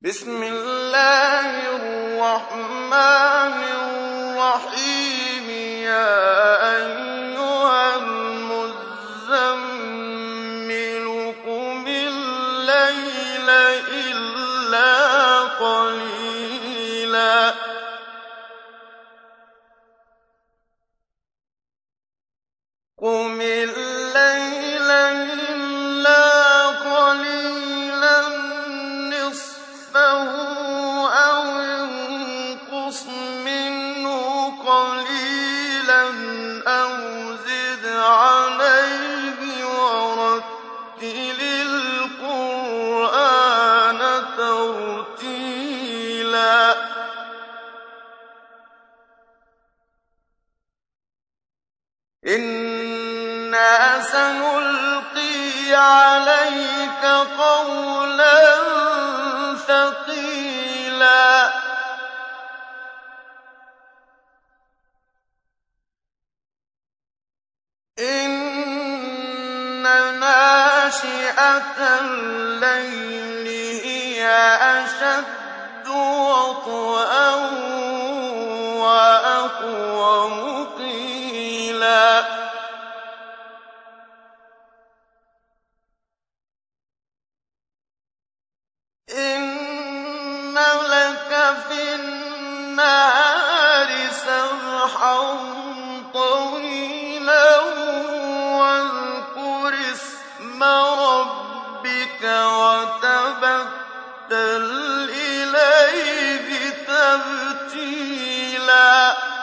بسم الله الرحمن الرحيم يا أيها المزمل قم الليل إلا قليلا قم الليل إلا قليلا نصفه أو انقص منه قليلا أو زد عليه ورتل القرآن ترتيلا إنا سنلقي عليك قولا ثقيلا إن ناشئة الليل هي أشد وطئا وأقوم قيلا إن لك في النهار سبحا طويلا واذكر اسم ربك وتبتل إليه تبتيلا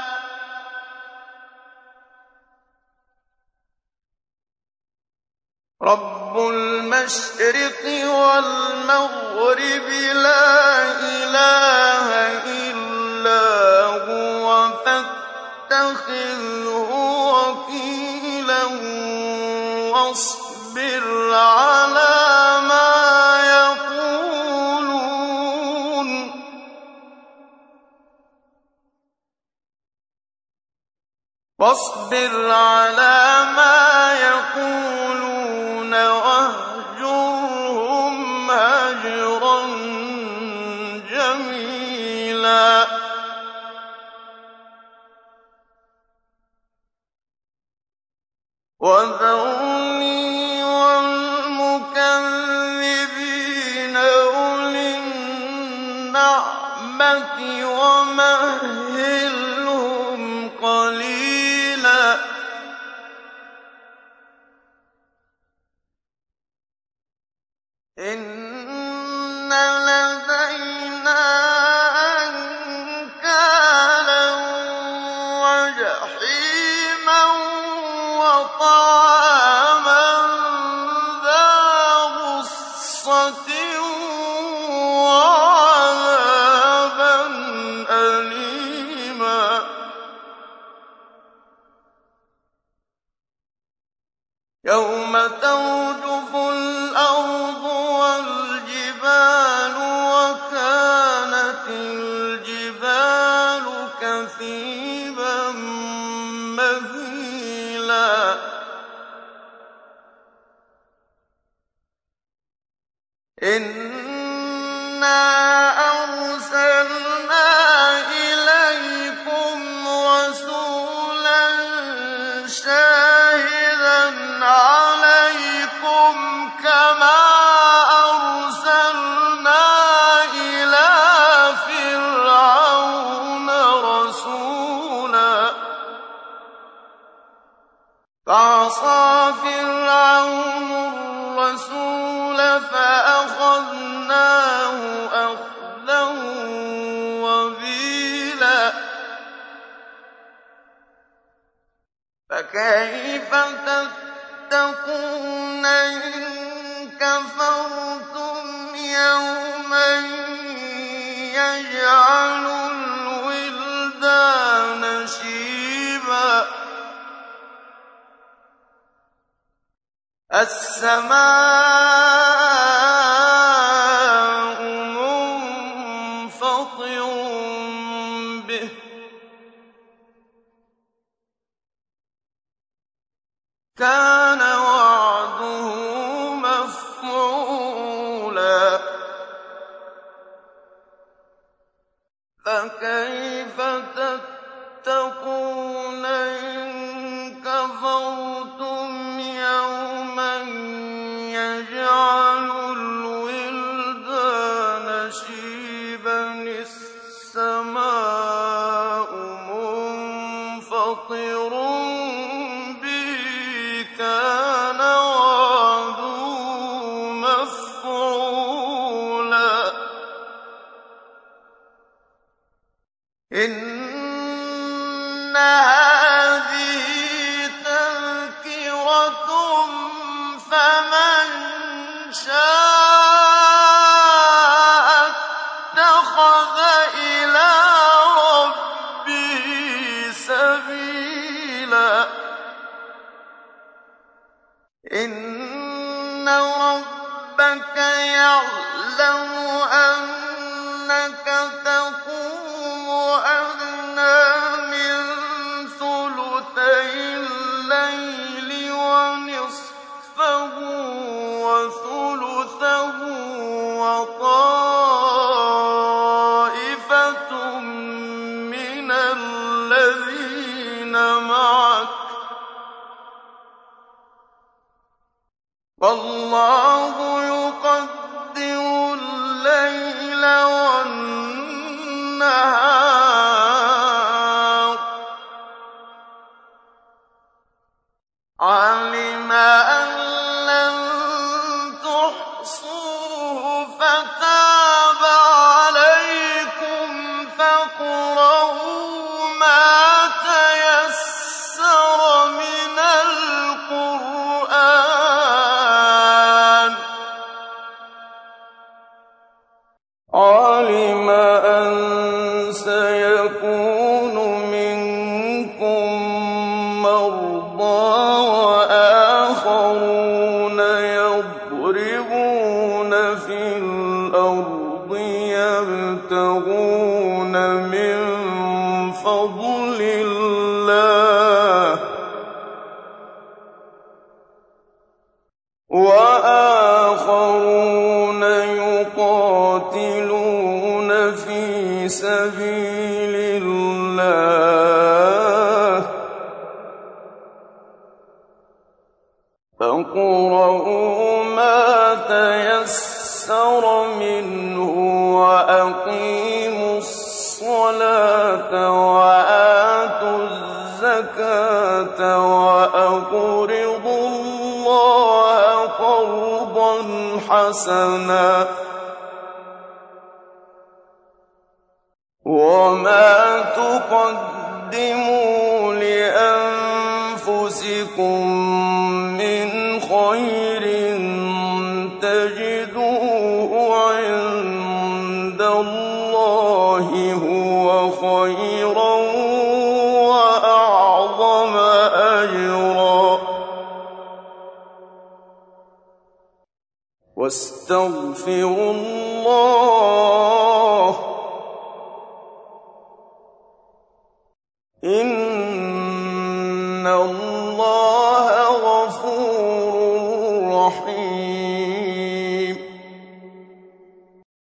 رب المشرق والمغرب لا إله إلا هو فاتخذه وكيلا واصبر على ما يقولون واهجرهم هجرا جميلا وذرني والمكذبين أولي النعمة ومهلهم قليلا إن لدينا أنكالا وجحيما وطعاما ذا غصة وعذابا أليما يوم ترجف الأرض والجبال وكانت الجبال كثيبا مهيلا إنا أرسلنا إليكم رسولا شاهدا عليكم كما أرسلنا إلى فرعون رسولا فعصى فرعون الرسول فأخذناه أخذا وبيلا فكيف تتقون إن كفرتم يوما يجعل الولدان شيبا السماء منفطر به كان وعده مفعولا فَكَيْفَ تَتَّقُونَ إِن كَفَرْتُمْ يَوْمًا يَجْعَلُ الْوِلْدَانَ شِيبًا السَّمَاءُ مُنفَطِرٌ بِهِ كَانَ وَعْدُهُ مَفْعُولًا إِنَّ هَٰذِهِ تَذْكِرَةٌ فَمَن شَاءَ اتَّخَذَ إِلَىٰ رَبِّهِ سَبِيلًا إِنَّ رَبَّكَ يَعْلَمُ أَنَّكَ تَقُومُ أَدْنَىٰ مِن ثُلُثَيِ اللَّيْلِ وَنِصْفَهُ وَثُلُثَهُ وَطَائِفَةٌ مِّنَ الَّذِينَ مَعَكَ ۚ وَاللَّهُ يُقَدِّرُ اللَّيْلَ وَالنَّهَارَ ۚ عَلِمَ أَن لَّن تُحْصُوهُ فَتَابَ عَلَيْكُمْ فَاقْرَءُوا مَا تَيَسَّرَ مِنَ الْقُرْآنِ ۚ عَلِمَ أَن سَيَكُونُ مِنكُم مَّرْضَىٰ وَآخَرُونَ يَضْرِبُونَ فِي الْأَرْضِ يَبْتَغُونَ مِن فَضْلِ اللَّهِ ۖ وَآخَرُونَ يُقَاتِلُونَ فِي سَبِيلِ اللَّهِ ۖ فاقرؤوا ما تَيَسَّرَ مِنْهُ وَأَقِيمُوا الصَّلَاةَ وَآتُوا الزَّكَاةَ وَأَقْرِضُوا اللَّهَ قَرْضًا حَسَنًا ۚ وَمَا تُقَدِّمُوا لِأَنفُسِكُم مِّنْ خَيْرٍ تَجِدُوهُ عِندَ اللَّهِ هُوَ خَيْرًا وَأَعْظَمَ أَجْرًا ۚ وَاسْتَغْفِرُوا اللَّهَ ۖ إِنَّ اللَّهَ